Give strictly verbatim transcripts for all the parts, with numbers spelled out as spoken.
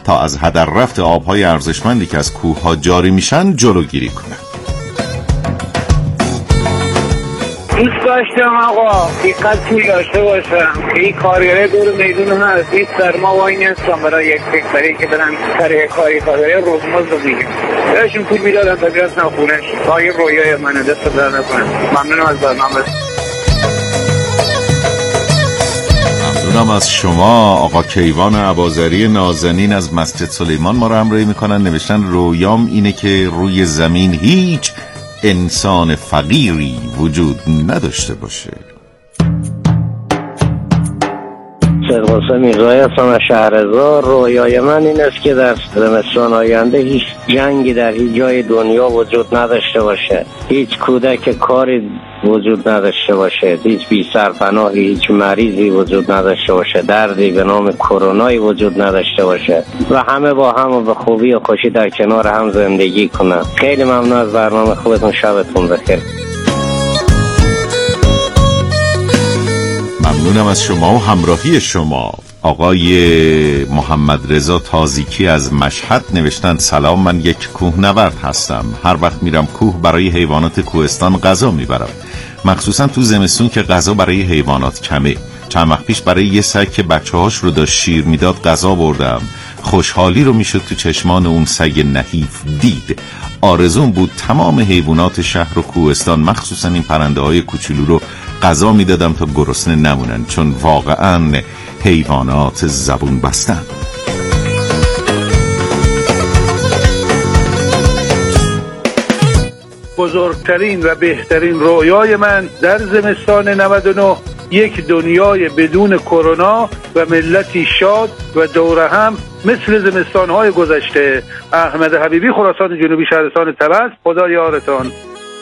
تا از هدر رفت آبهای ارزشمندی که از کوه‌ها جاری میشن جلوگیری کنند. دوست داشتم آقا دقتی داشته باشم که این کارگره دور میدون هست، این سرما وای نیستم برای یک فکری که برن سر کاری کارگره روزماز رو بگیم بهشون پول میدادن تا بیرسن خونش. تا یه رویای منو دست در نکنم. ممنونم از برنامه. ممنونم از شما. آقا کیوان اباظری نازنین از مسجد سلیمان ما رو همراهی میکنن. نوشتن رویام اینه که روی زمین هیچ انسان فقیری وجود نداشته باشه. سید حسین میرزایی هستم از شهرزار. رویای من این است که در زمستان آینده هیچ جنگی در هیچ جای دنیا وجود نداشته باشه، هیچ کودک کاری وجود نداشته باشه، هیچ بی سرپناهی، هیچ مریضی وجود نداشته باشه، دردی به نام کرونایی وجود نداشته باشه و همه با هم و به خوبی و خوشی در کنار هم زندگی کنن. خیلی ممنون از برنامه خوبتون. شبتون بخیر. ممنونم از شما و همراهی شما. آقای محمد رضا تازیکی از مشهد نوشتن سلام، من یک کوهنورد هستم. هر وقت میرم کوه برای حیوانات کوهستان غذا میبرم، مخصوصا تو زمستون که غذا برای حیوانات کمه. چند وقت پیش برای یه سگ که بچه هاش رو داشت شیر میداد غذا بردم. خوشحالی رو میشد تو چشمان اون سگ نحیف دید. آرزون بود تمام حیوانات شهر و کوهستان مخصوصا این پرنده های کوچولو رو غذا میدادم تا گرسنه نمونن، چون واقعا حیوانات زبون بستن. بزرگترین و بهترین رویای من در زمستان نود و نه یک دنیای بدون کرونا و ملتی شاد و دوره هم مثل زمستان‌های گذشته. احمد حبیبی، خراسان جنوبی، شهرستان طبس. خدا یارتان.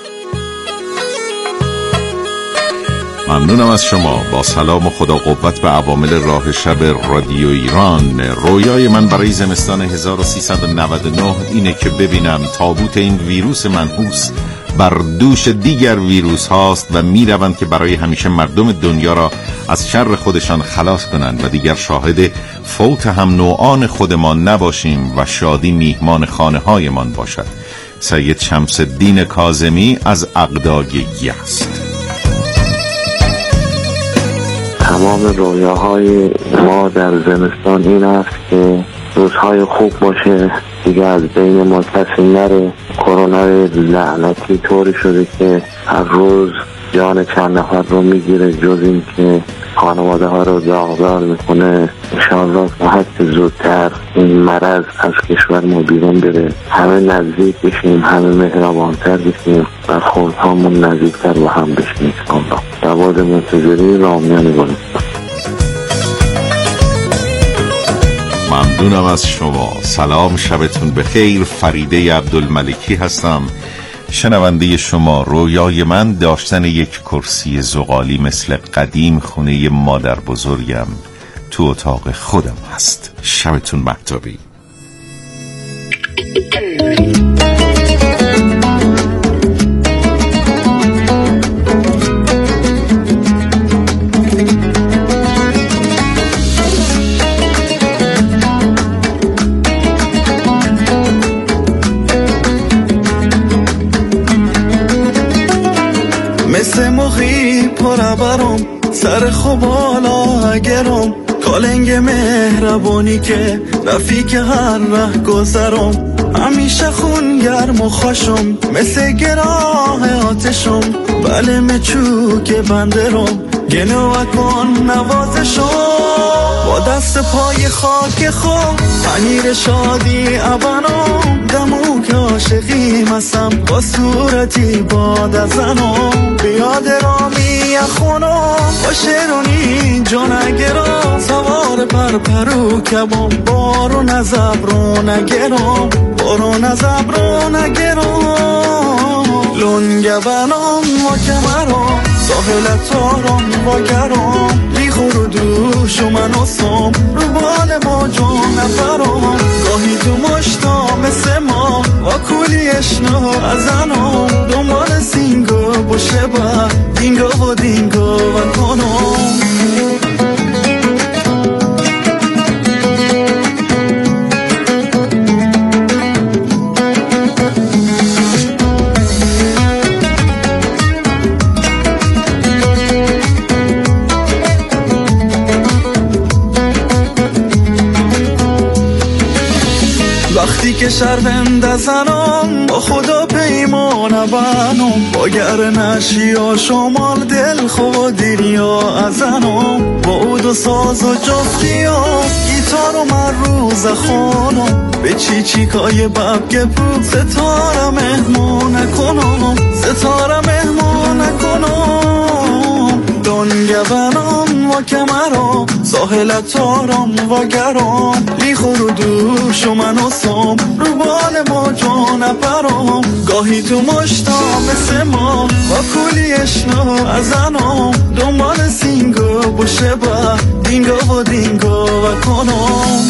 ممنونم از شما. با سلام و خدا قوت به عوامل راه شب رادیو ایران. رویای من برای زمستان هزار و سیصد و نود و نه اینه که ببینم تابوت این ویروس منحوس بر دوش دیگر ویروس هاست و می روند که برای همیشه مردم دنیا را از شر خودشان خلاص کنند و دیگر شاهد فوت هم نوعان خودمان نباشیم و شادی میهمان خانه های من باشد. سید شمس الدین کاظمی از اقداگی است. تمام رویاهای ما در زمستان این است که روزهای خوب باشه، دیگه از بین ما کسی نره. کرونا لعنتی طوری شده که هر روز جان چند نفر رو میگیره، جز این که خانواده ها رو داغدار میکنه. انشاءالله فقط زودتر این مرض از کشور ما بیرون بره، همه نزدیک بشیم، همه مهربانتر بشیم و خودهامون نزدیکتر با هم بشیم. انشاءالله جواد منتظری، رامیان گلستان. ممنونم از شما. سلام، شبتون بخیر. فریده عبدالملکی هستم، شنونده شما. رویای من داشتن یک کرسی زغالی مثل قدیم خونه مادر بزرگم تو اتاق خودم هست. شبتون مهتابی. مثل موقعی پربرم سر خوبالا اگرم، کالنگ مهربانی که رفیق هر ره گذرم، همیشه خون گرم و خوشم مثل گراه آتشم، بله مچوک بندرم گنو کن نوازشم، با دست پای خاک خود پنیر شادی ابنم، دمو که عاشقی مسم با صورتی باد ازنم، بیاد رامی خونم با شیرونی جانگرم، سوار پر پرو کبم بارون از ابرو نگرم، بارون از ابرو نگرم، لنگ بنام و کمرم ساحل تارم و گرم، میخور و دوش و من اصم رو بال ما جان نفرم، گاهی تو مشتا مثل ما و کولی اشنا ازنم، دنبال سینگو باشه با دینگو و دینگو و کنم. وقتی که شرمنده زنم با خدا پیمان بنم باگر نشی و شمال دل خو دنیا ازنم با اود و ساز و جفتیام گیتار و من روز خانم به چی چیکای ببگه بود ستاره مهمون کنم ستاره مهمون کنم دنیا بنام و کمرام ساحل تارم و گرام لیخور و دوش و من و سام رو بال با جان پرام گاهی تو مشتام مثل ما و کلی اشنا ازنام دنبال سینگو بشه با دینگو و دینگو و کنم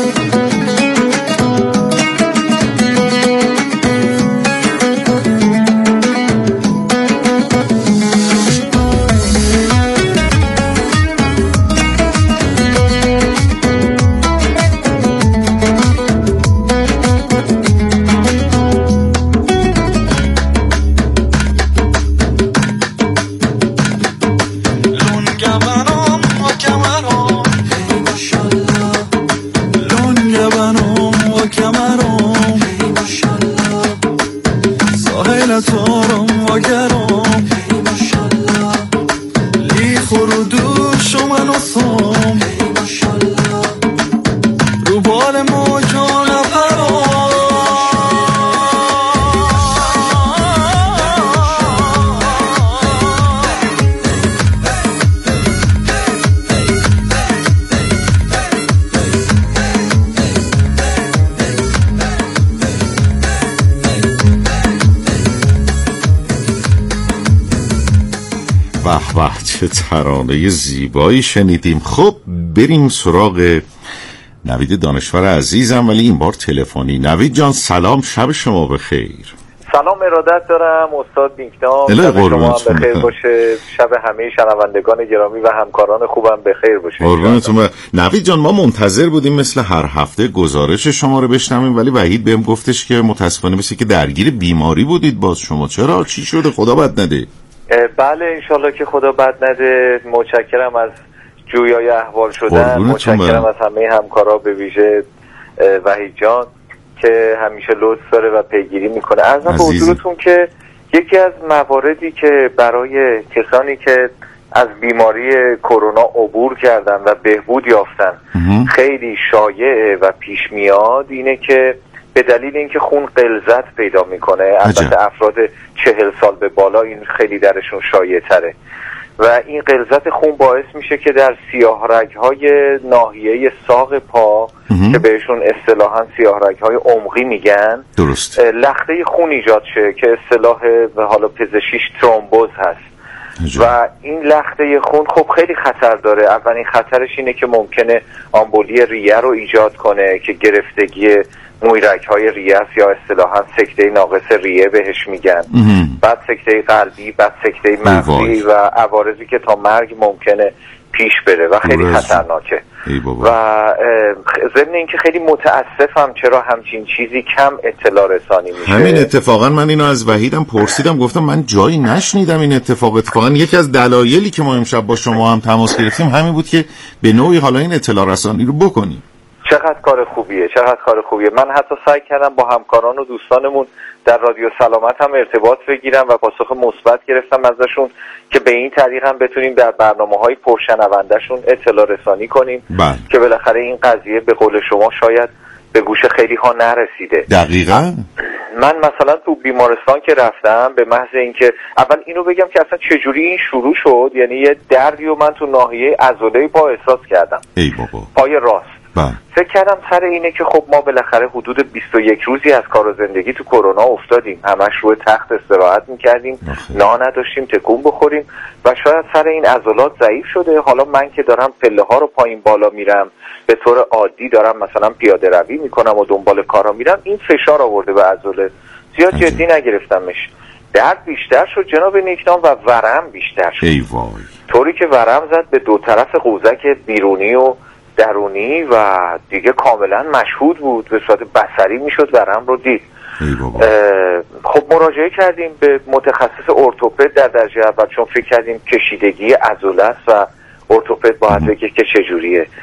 چه ترانه زیبایی شنیدیم. خب بریم سراغ نوید دانشور عزیزم، ولی این بار تلفنی. نوید جان سلام، شب شما بخیر. سلام ارادت دارم استاد بینکنام، شب شما هم بخیر باشه، شب همه شنوندگان گرامی و همکاران خوبم بخیر باشه. قربونتون. نوید جان ما منتظر بودیم مثل هر هفته گزارش شما رو بشنویم، ولی وحید بهم گفتش که متاسفانه مثل که درگیر بیماری بودید. باز شما چرا؟ چی شده؟ خدا بد نده. بله انشالله که خدا بد نده. متشکرم از جویای احوال شدن، متشکرم از همه همکارا به ویژه وحید جان که همیشه لطف داره و پیگیری میکنه. عرضم به حضورتون که یکی از مواردی که برای کسانی که از بیماری کرونا عبور کردن و بهبود یافتن خیلی شایعه و پیش میاد اینه که به دلیل اینکه خون غلظت پیدا میکنه، البته افراد چهل سال به بالا این خیلی درشون شایع تره و این غلظت خون باعث میشه که در سیاه رگ‌های ناحیه ساق پا که بهشون اصطلاحاً سیاه رگ‌های عمقی میگن درست لخته خون ایجاد شه که اصطلاح به حالا پزشکیش ترومبوز هست عجب. و این لخته خون خب خیلی خطر داره. اولین خطرش اینه که ممکنه آمبولی ریه رو ایجاد کنه که گرفتگی مویرگ‌های ریه یا اصطلاحاً سکته ناقص ریه بهش میگن امه. بعد سکته قلبی، بعد سکته مغزی و عوارضی که تا مرگ ممکنه پیش بره و خیلی برز. خطرناکه و ضمن اینکه خیلی متاسفم چرا همچین چیزی کم اطلاع رسانی میشه. همین اتفاقا من اینو از وحیدم پرسیدم، گفتم من جایی نشنیدم این اتفاق. اتفاقا یکی از دلایلی که ما امشب با شما هم تماس گرفتیم همین بود که به نوعی حالا این اطلاع رسانی رو بکنیم. چقدر کار خوبیه، چقدر کار خوبیه. من حتی سعی کردم با همکاران و دوستانمون در رادیو سلامت هم ارتباط بگیرم و پاسخ مثبت گرفتم ازشون که به این طریق هم بتونیم در برنامه‌های پرشنونده‌شون اطلاع رسانی کنیم بله. که بالاخره این قضیه به قول شما شاید به گوش خیلی ها نرسیده. دقیقاً. من مثلا تو بیمارستان که رفتم به محض اینکه اول اینو بگم که اصلا چجوری این شروع شد، یعنی یه دردی و من تو ناحیه عضله پا احساس کردم. ای بابا. پای راست. با. فکر کردم سر اینه که خب ما بالاخره حدود بیست و یک روزی از کار و زندگی تو کرونا افتادیم، همش روی تخت استراحت میکردیم، نه نداشتیم تکون بخوریم و شاید سر این عضلات ضعیف شده. حالا من که دارم پله ها رو پایین بالا میرم، به طور عادی دارم مثلا پیاده روی میکنم و دنبال کارا میرم، این فشار آورده به عضله. زیاد جدی نگرفتمش. درد بیشتر شد جناب نیکنام و ورم بیشتر شد. ای وای. طوری که ورم زد به دو طرف قوزک بیرونی و درونی و دیگه کاملا مشهود بود، به صورت بصری میشد ورم رو دید. خب مراجعه کردیم به متخصص ارتوپد در درجه اول، چون فکر کردیم کشیدگی عضله است و ارتوپد باید بگه که چجوریه.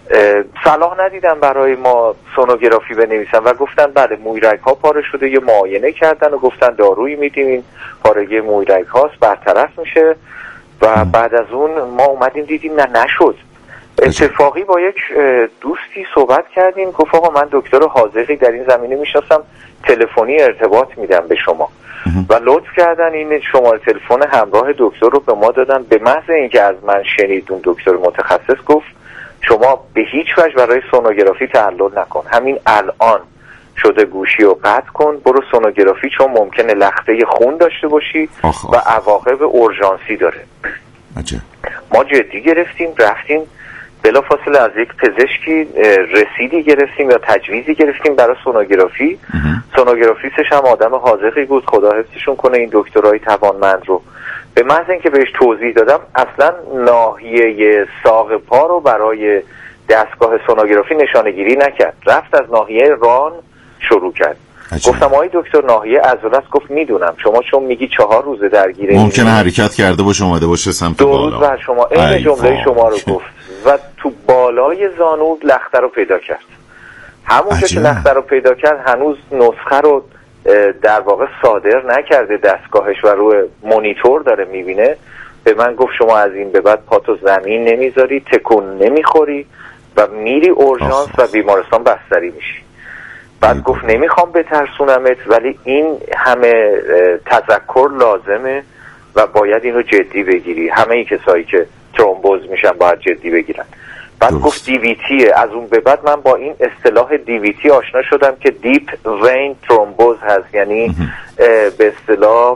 صلاح ندیدم برای ما سونوگرافی بنویسن و گفتن بله مویرگ ها پاره شده، یه معاینه کردن و گفتن دارویی میدیم این پارگی مویرگ هاست برطرف میشه و بعد از اون ما اومدیم دیدیم نه نشد. اتفاقی با یک دوستی صحبت کردیم، گفت آقا من دکتر حاذقی در این زمینه میشناسم، تلفنی ارتباط میدم به شما و لطف کردن این شماره تلفن همراه دکتر رو به ما دادن. به محض اینکه از من شنید اون دکتر متخصص گفت شما به هیچ وجه برای سونوگرافی تعلل نکن، همین الان شده گوشی رو قطع کن، برو سونوگرافی چون ممکنه لخته خون داشته باشی آخ آخ. و عواقب اورژانسی داره. عجب. ما جدی گرفتیم، رفتیم بلافاصله از یک پزشکی رسیدی گرفتیم یا تجویزی گرفتیم برای سونوگرافی. سونوگرافیستش هم آدم حاذقی بود، خدا حفظشون کنه این دکترای توانمند رو. به محض اینکه بهش توضیح دادم اصلا ناحیه ساق پا رو برای دستگاه سونوگرافی نشانه‌گیری نکرد، رفت از ناحیه ران شروع کرد. عجب. گفتم آقای دکتر ناحیه عضله است؟ گفت میدونم، شما چون میگی چهار روزه درگیره ممکنه حرکت کرده باشه اومده باشه سمت بالا. درود بر شما، این جمله شما رو گفت و تو بالای زانو لخته رو پیدا کرد. همون که لخته رو پیدا کرد هنوز نسخه رو در واقع صادر نکرده دستگاهش و روی مونیتور داره میبینه. به من گفت شما از این به بعد پاتو زمین نمیذاری، تکون نمیخوری و میری اورژانس و بیمارستان بستری میشی. بعد گفت نمیخوام بترسونمت ولی این همه تذکر لازمه و باید اینو جدی بگیری، همه ای کسایی که ترومبوز میشن باید جدی بگیرن. بعد درست. گفت دیویتیه. از اون به بعد من با این اصطلاح دیویتی آشنا شدم که دیپ وین ترومبوز هست، یعنی به اصطلاح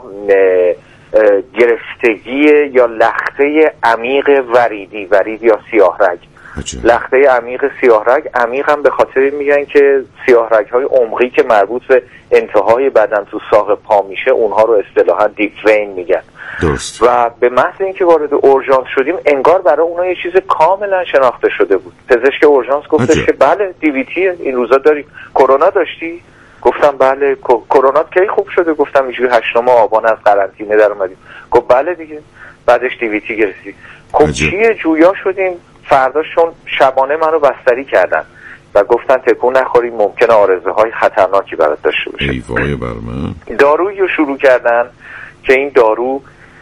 گرفتگی یا لخته عمیق وریدی، ورید یا سیاه رگ. لخته عمیق سیاه رگ، عمیق هم به خاطر میگن که سیاه رگ های عمقی که مربوط به انتهای بدن تو ساق پا میشه اونها رو اصطلاحا دیپ وین میگن. درست. و به محض اینکه وارد اورژانس شدیم انگار برای اونها یه چیز کاملا شناخته شده بود. پزشک اورژانس گفتش که بله دیویتیه، این روزا داری. کرونا داشتی؟ گفتم بله. کرونا کی خوب شده؟ گفتم اینجوری هشتم آبان از قرنطینه در اومدیم. گفت بله دیگه. بعدش دیویتی گرفتی. خب چیه؟ جویا شدیم. فرداشون شبانه منو بستری کردن و گفتن تکون نخوری، ممکنه آرزه های خطرناکی برات داشته باشه. ای وای بر من. دارویی رو شروع کردن که این دارو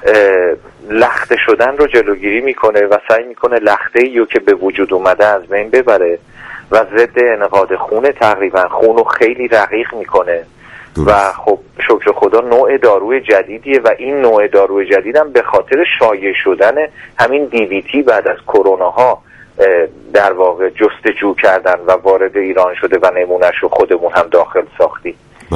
لخته شدن رو جلوگیری میکنه و سعی میکنه لخته‌ای رو که به وجود اومده از بین ببره و ضد انعقاد خونه، تقریبا خون رو خیلی رقیق میکنه. و خب شکر خدا نوع داروی جدیدیه و این نوع داروی جدید هم به خاطر شایع شدن همین دیویتی بعد از کرونا ها در واقع جستجو کردن و وارد ایران شده و نمونهش رو خودمون هم داخل ساختیم.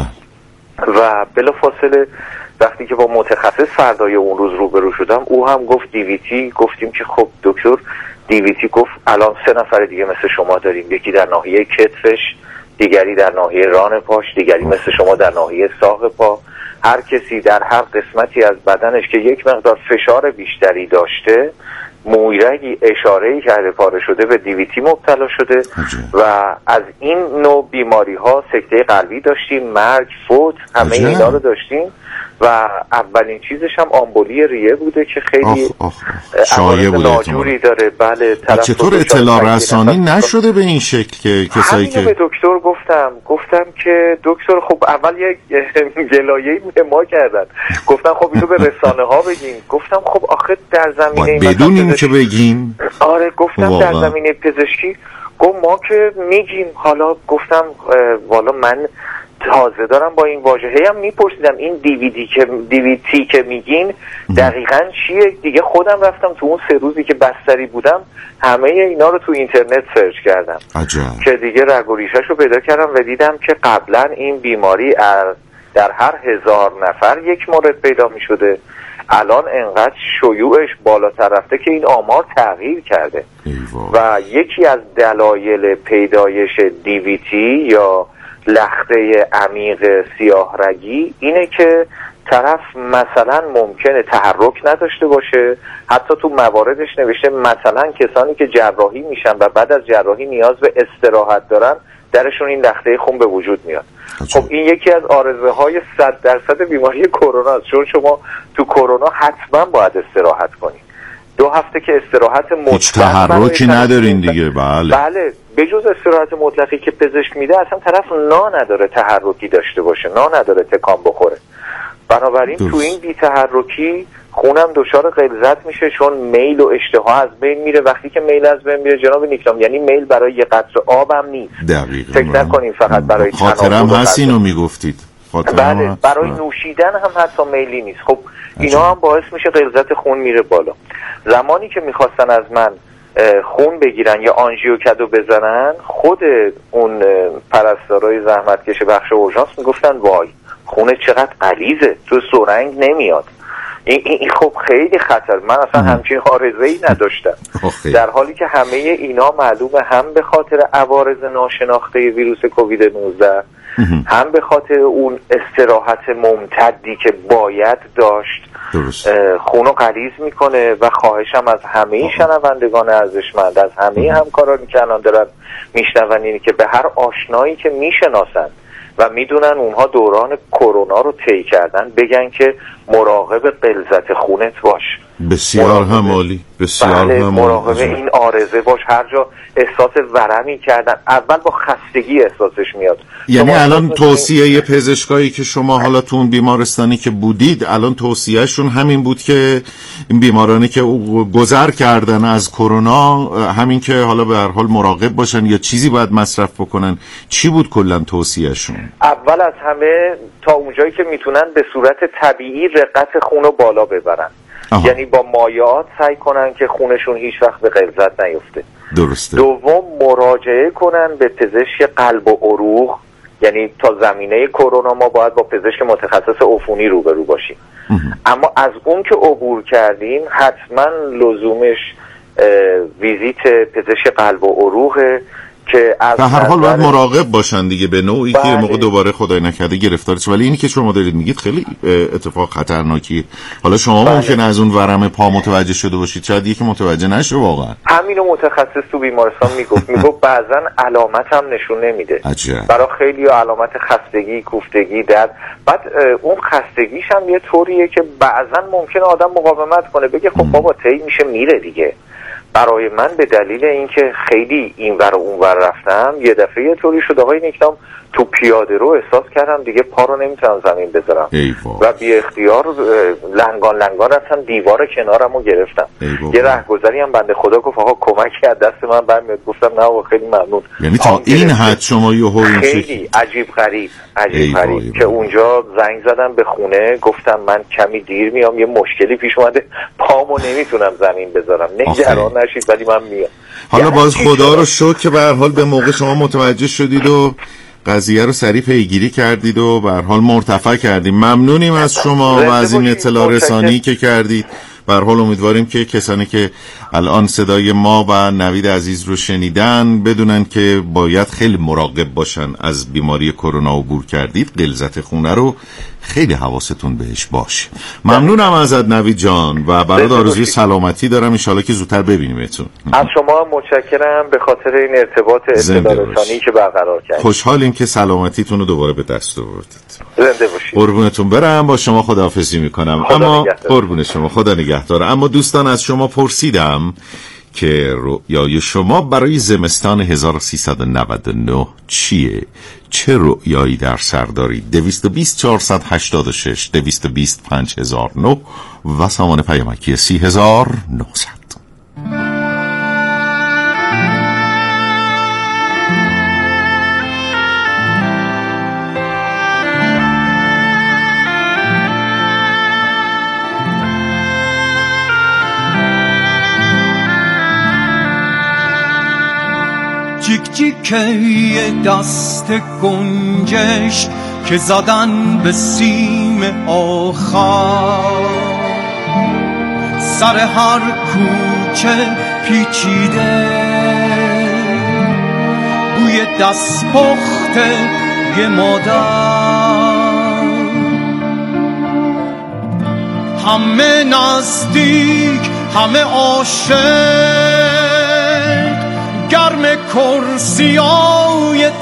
و بلافاصله وقتی که با متخصص فردای اون روز روبرو شدم او هم گفت دیویتی. گفتیم که خب دکتر دیویتی. گفت الان سه نفر دیگه مثل شما داریم، یکی در ناحیه کتفش، دیگری در ناحیه ران پاش، دیگری مثل شما در ناحیه ساق پا. هر کسی در هر قسمتی از بدنش که یک مقدار فشار بیشتری داشته مویرگی اشاره‌ای کرده پاره شده به دیویتی مبتلا شده و از این نوع بیماری ها سکته قلبی داشتیم، مرگ، فوت، همه اینا رو داشتیم و اولین چیزش هم آمبولی ریه بوده که خیلی شایع بوده، ناجوری داره. بله. چطور اطلاع رسانی نشده به این شکل که کسایی که به دکتر گفتم گفتم که دکتر خب اول یک گلایه‌ای به ما کردن، گفتم خب اینو به رسانه ها بگیم. گفتم خب آخه در زمینه بدونیم که بگیم. آره گفتم واقعا. در زمینه پزشکی گفت ما که میگیم. حالا گفتم والا من تازه دارم با این واژه‌ای هم میپرسیدم این دیویدی که دیویتی که میگین دقیقاً چیه دیگه. خودم رفتم تو اون سه روزی که بستری بودم همه اینا رو تو اینترنت سرچ کردم عجب. که دیگه رگ و ریشه‌شو پیدا کردم و دیدم که قبلا این بیماری در هر هزار نفر یک مورد پیدا میشده، الان انقدر شیوعش بالاتر رفته که این آمار تغییر کرده. و یکی از دلایل پیدایش دیویتی یا لخته عمیق سیاه رگی اینه که طرف مثلا ممکنه تحرک نداشته باشه. حتی تو مواردش نوشته مثلا کسانی که جراحی میشن و بعد از جراحی نیاز به استراحت دارن درشون این لخته خون به وجود میاد. خب این یکی از آرزه های صد درصد بیماری کرونا است، چون شما تو کرونا حتما باید استراحت کنید. دو هفته که استراحت مطلق، هیچ تحرکی ندارین دیگه. بله بله به جز استراحت مطلقی که پزشک میده اصلا طرف نا نداره تحرکی داشته باشه، نا نداره تکان بخوره. بنابراین تو این بی تحرکی خونم دچار غلظت میشه، چون میل و اشتها از بین میره. وقتی که میل از بین میره جناب نیکلام، یعنی میل برای یه قطره آبم نیست. دقیقاً. فکر نکنین فقط برای خاطرم هست اینو میگفتید. بله برای نوشیدن هم حتی میلی نیست. خب اینا هم باعث میشه غلظت خون میره بالا. زمانی که میخواستن از من خون بگیرن یا آنژیوکدو بزنن، خود اون پرستارای زحمتکش بخش اورژانس میگفتن وای خونه چقدر غلیظه، تو سرنگ نمیاد. این, این خب خیلی خطر. من اصلا همچین عارضه‌ای نداشتم، در حالی که همه اینا معلومه هم به خاطر عوارض ناشناخته ویروس کووید نوزده، هم به خاطر اون استراحت ممتدی که باید داشت. درست. خونو غلیظ میکنه. و خواهشم از همه شنوندگان ارزشمند، از همه همکارانی که الان دارن میشنون، اینه که به هر آشنایی که میشناسن و میدونن اونها دوران کرونا رو طی کردن بگن که مراقب غلظت خونت باش. بسیار هم عالی، بسیار بله هم مراقب این عارضه باش. هر جا احساس ورمی کردن، اول با خستگی احساسش میاد. یعنی الان توصیه پزشکایی که شما حالا تو اون بیمارستانی که بودید، الان توصیهشون همین بود که این بیمارانی که گذر کردن از کرونا، همین که حالا به هر حال مراقب باشن یا چیزی باید مصرف بکنن؟ چی بود کلا توصیهشون؟ اول از همه تا اونجایی که میتونن به صورت طبیعی رقت خون رو بالا ببرن. آها. یعنی با مایعات سعی کنن که خونشون هیچ وقت به غلظت نیفته. درسته. دوم مراجعه کنن به پزشک قلب و عروق. یعنی تا زمینه کرونا ما باید با پزشک متخصص عفونی روبرو باشیم. اما از اون که عبور کردیم حتما لزومش ویزیت پزشک قلب و عروقه که به هر حال باید مراقب باشن دیگه، به نوعی که بله. موقع دوباره خدای نکرده گرفتار شه. ولی اینی که شما دارید میگید خیلی اتفاق خطرناکی. حالا شما بله. ممکنه از اون ورم پا متوجه شده باشید، شاید یکی متوجه نشه واقعا. همینو متخصص تو بیمارستان میگفت میگفت بعضن علامت هم نشون نمیده. عجب. برای خیلی علامت خستگی، کوفتگی، درد. بعد اون خستگیش هم یه طوریه که بعضن ممکنه آدم مقاومت کنه، بگه خب بابا طی میشه میره دیگه. برای من به دلیل اینکه خیلی اینور و اونور رفتم، یه دفعه یه طوری شد آقای نیکلام تو پیاده رو احساس کردم دیگه پا رو نمیتونم زمین بذارم و بی اختیار لنگان لنگان رفتم دیوار کنارم رو گرفتم. یه رهگذری هم بنده خدا گفت آقا کمکی از دست من برمیاد. گفتم نه آقا خیلی ممنون. یعنی تا این حد شما یه هوی خیلی عجیب غریب عجیب غریب که اونجا زنگ زدم به خونه، گفتم من کمی دیر میام، یه مشکلی پیش اومده، پامو نمیتونم زمین بذارم. نگران نشید ولی من میام. حالا باز خدا رو شکر که به هر حال به موقع شما متوجه شدید و قضیه رو سریع پیگیری کردید و به هر حال مرتفع کردیم. ممنونیم از شما و از این اطلاع رسانی که کردید. به هر حال امیدواریم که کسانی که الان صدای ما و نوید عزیز رو شنیدن بدونن که باید خیلی مراقب باشن. از بیماری کرونا عبور کردید، غلظت خونه رو خیلی حواستون بهش باشه. ممنونم ازت نوید جان و برات آرزوی سلامتی دارم، ان شاءالله که زودتر ببینیمتون. از شما متشکرم به خاطر این ارتباط اطلاع رسانی که برقرار کردید. خوشحالیم که سلامتیتون رو دوباره به دست آوردید. زنده باشید. قربونتون برم. با شما خداحافظی میکنم. اما قربون شما، خدا نگهدار. اما دوستان از شما پرسیدم که رؤیای شما برای زمستان هزار و سیصد و نود و نه چیه؟ چه رؤیایی در سر دارید؟ دویست و بیست چهارصد و هشتاد و شش دویست و بیست پنج هزار و نه و سامان پیامکی سی هزار و نهصد. جیک جیکه دست گنجش که زدن به سیم آخر، سر هر کوچه پیچیده بوی دست پخته یه مادر، همه نزدیک همه عاشق، گرم کرسیای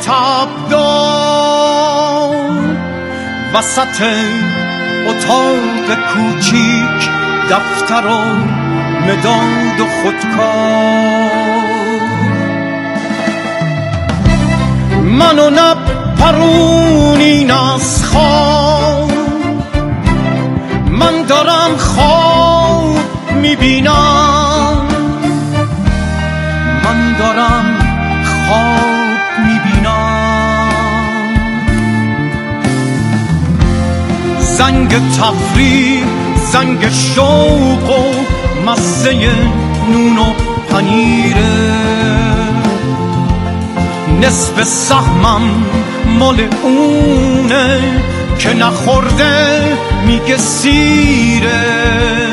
تبدار، وسط اتاق کوچیک دفتر و مداد و خودکار. منو نپرونین از خواب، من دارم خواب میبینم، من دارم خواب میبینم. زنگ تفریح، زنگ شوق و مزه نون و پنیره، نصف سهمم مال اونه که نخورده میگه سیره،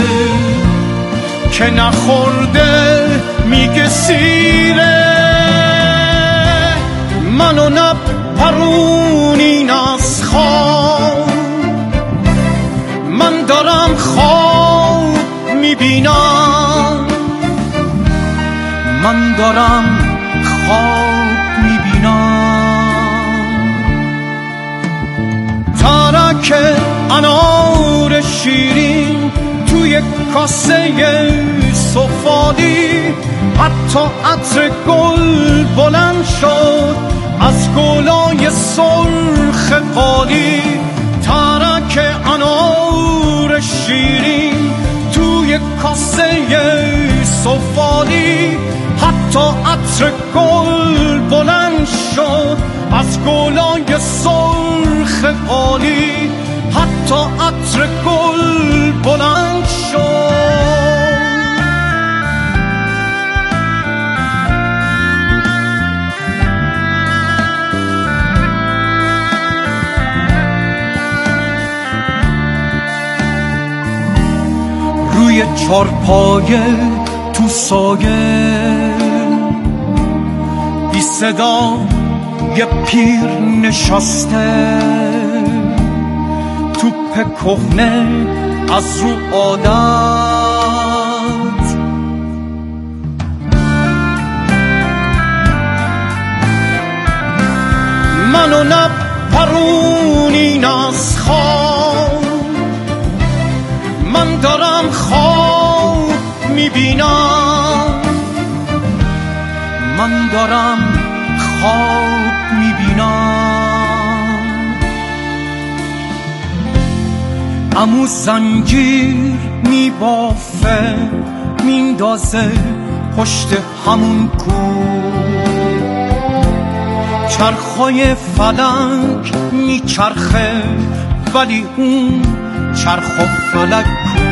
که نخورده میگه سیره. منو نپرونین از خواب، من دارم خواب میبینم، من دارم خواب میبینم. ترک انار شیرین توی کاسه سفالی، حتی عطر گل بلند شد از گلای سرخ قالی. ترک انار شیرین توی کاسه سفالی، حتی عطر گل بلند شد از گلای سرخ قالی، حتی عطر گل بلند شد. روی چارپایه تو سایه بی صدا یه پیر نشسته، توپ کهنه از رو عادت. منو نپرونین از خواب، من دارم خواب میبینم، من دارم خواب میبینم. عمو زنجیر میبافه میندازه پشت همون کو، چرخای فلک میچرخه ولی اون چرخ و فلک کو.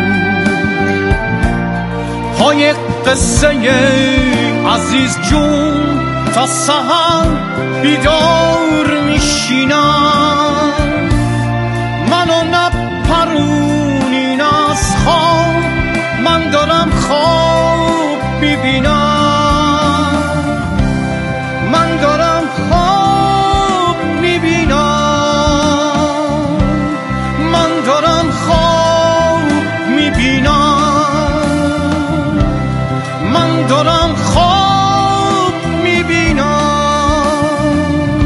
پای قصه عزیز جون تا سحر بیدار میشینم. منو نپرونین از خواب، من دارم خواب میبینم، من دارم خواب میبینم، من دارم خواب میبینم، من دارم خواب میبینم.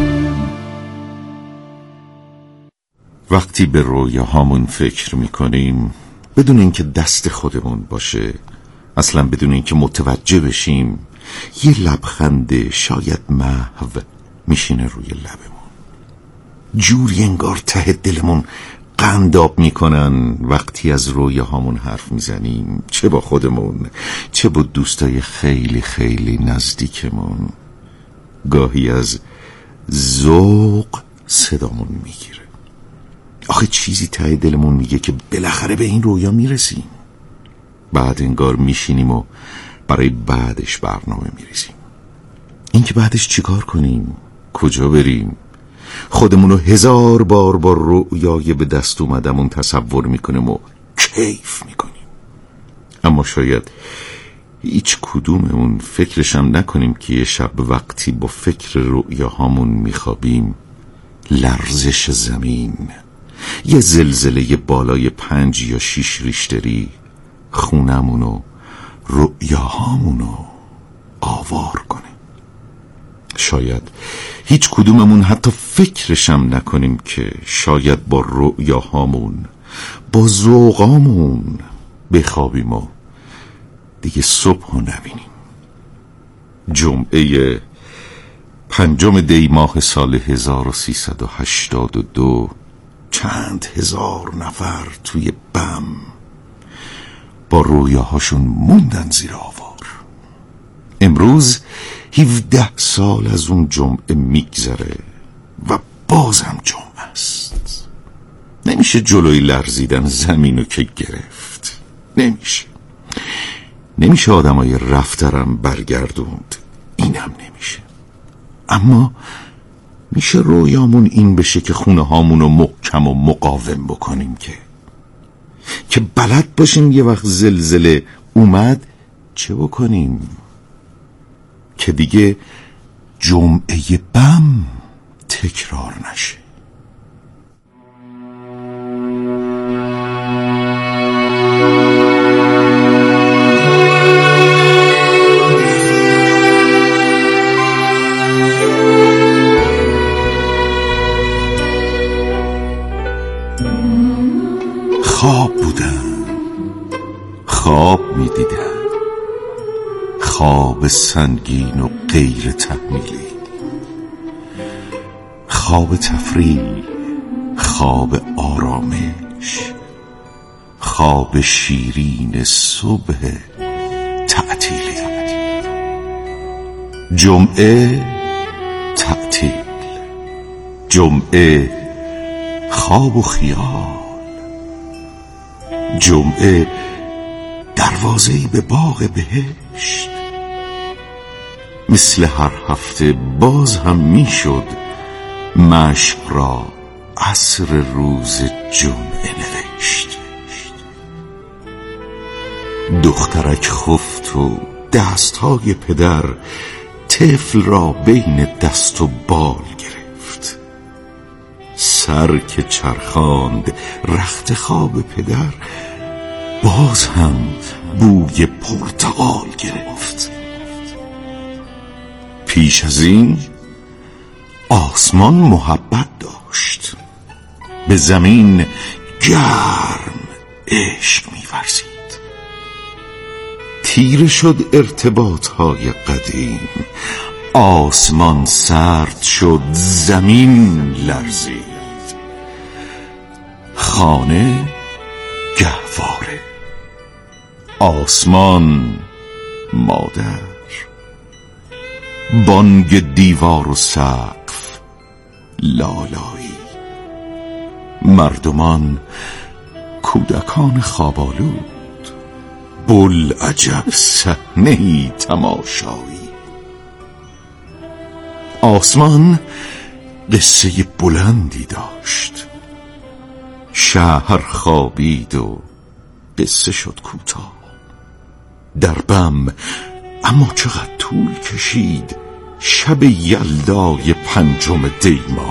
وقتی به رویاهامون فکر میکنیم بدون اینکه دست خودمون باشه، اصلا بدون اینکه متوجه بشیم، یه لبخند شاید محو میشینه روی لبمون. جوری انگار ته دلمون قنداب میکنن وقتی از رویاهامون حرف میزنیم، چه با خودمون چه با دوستای خیلی خیلی نزدیکمون. گاهی از ذوق صدامون میگیره. آخه چیزی ته دلمون میگه که بالاخره به این رویا میرسیم. بعد انگار میشینیم و برای بعدش برنامه میریزیم. این که بعدش چیکار کنیم، کجا بریم، خودمونو هزار بار با رویای به دست اومدمون تصور میکنیم و کیف میکنیم. اما شاید هیچ کدوممون فکرشم نکنیم که یه شب وقتی با فکر رویاهامون میخوابیم، لرزش زمین، یه زلزله بالای پنج یا شیش ریشتری خونمونو رویاهامونو آوار کنه. شاید هیچ کدوممون حتی فکرشم نکنیم که شاید با رویاهامون، با ذوقامون بخوابیم و دیگه صبح رو نبینیم. جمعه پنجم دی ماه سال هزار و سیصد و هشتاد و دو چند هزار نفر توی بم با رویاهاشون موندن زیر آوار. امروز هفده سال از اون جمعه میگذره و بازم جمعه است. نمیشه جلوی لرزیدن زمینو که گرفت. نمیشه نمیشه آدمای رفترم برگردوند. اینم نمیشه. اما میشه رویامون این بشه که خونه هامونو محکم و مقاوم بکنیم، که که بلد باشیم یه وقت زلزله اومد چه بکنیم، که دیگه جمعه بم تکرار نشه. خواب بودن، خواب می دیدن، خواب سنگین و غیر تحمیلی، خواب تفریح، خواب آرامش، خواب شیرین صبح تعطیلی. جمعه تعطیل، جمعه خواب و خیال، جمعه دروازه‌ای به باغ بهشت. مثل هر هفته باز هم میشد مشق را عصر روز جمعه نوشت. دخترک خفت و دستهای پدر طفل را بین دست و بال گرفت. سر که چرخاند رخت خواب پدر باز هم بوی پرتقال گرفت. پیش از این آسمان محبت داشت، به زمین گرم عشق می‌ورزید. تیره شد ارتباطهای قدیم، آسمان سرد شد، زمین لرزید. خانه گهواره، آسمان مادر، بانگ دیوار و سقف لالایی، مردمان کودکان خوابالود، بوالعجب صحنه‌ای تماشایی. آسمان قصه بلندی داشت، شهر خوابید و قصه شد کوتاه. در بم اما چقدر طول کشید شب یلدای پنجم دی ماه.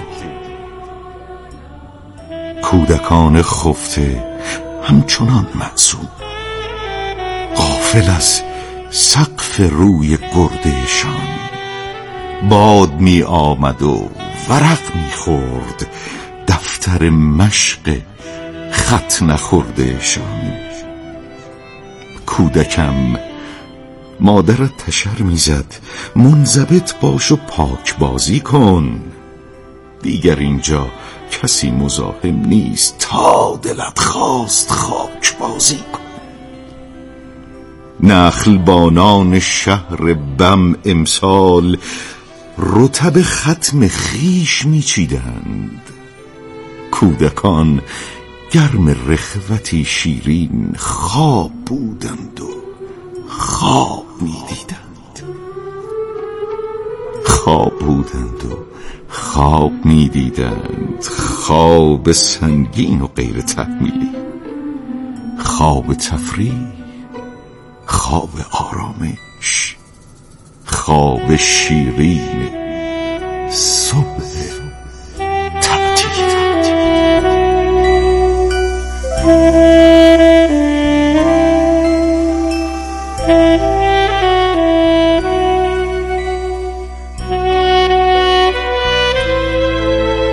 کودکان خفته همچنان معصوم، غافل از سقف روی گردهشان. باد می آمد و ورق می خورد دفتر مشق خط نخوردهشان. کودکم مادرت تشر میزد منضبط باش و پاک بازی کن، دیگر اینجا کسی مزاحم نیست، تا دلت خواست خاک بازی کن. نخلبانان شهر بم امسال رطب ختم خیش میچیدند. کودکان گرم رخوتی شیرین خواب بودند و خواب میدیدند. خواب بودند و خواب میدیدند، خواب سنگین و غیر تحمیلی، خواب تفریح، خواب آرامش، خواب شیرین صبح